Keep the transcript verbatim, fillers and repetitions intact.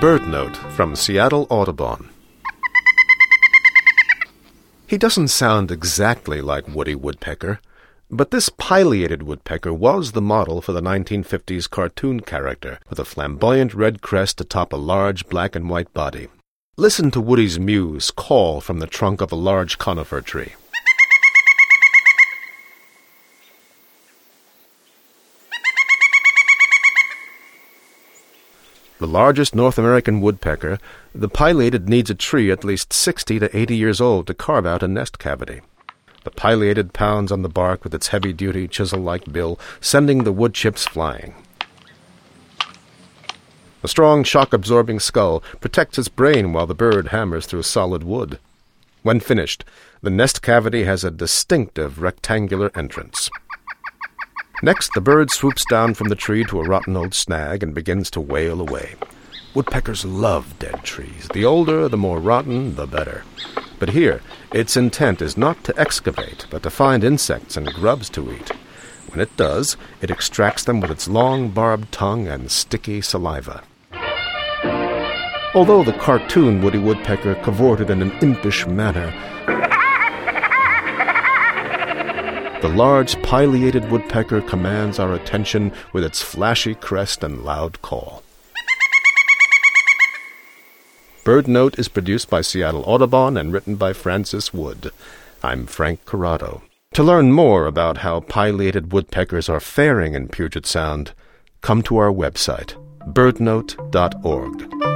Bird Note from Seattle Audubon. He doesn't sound exactly like Woody Woodpecker, but this pileated woodpecker was the model for the nineteen fifties cartoon character with a flamboyant red crest atop a large black and white body. Listen to Woody's mews call from the trunk of a large conifer tree. The largest North American woodpecker, the pileated needs a tree at least sixty to eighty years old to carve out a nest cavity. The pileated pounds on the bark with its heavy-duty, chisel-like bill, sending the wood chips flying. A strong, shock-absorbing skull protects its brain while the bird hammers through solid wood. When finished, the nest cavity has a distinctive rectangular entrance. Next, the bird swoops down from the tree to a rotten old snag and begins to wail away. Woodpeckers love dead trees. The older, the more rotten, the better. But here, its intent is not to excavate, but to find insects and grubs to eat. When it does, it extracts them with its long, barbed tongue and sticky saliva. Although the cartoon Woody Woodpecker cavorted in an impish manner, the large pileated woodpecker commands our attention with its flashy crest and loud call. Bird Note is produced by Seattle Audubon and written by Francis Wood. I'm Frank Corrado. To learn more about how pileated woodpeckers are faring in Puget Sound, come to our website, bird note dot org.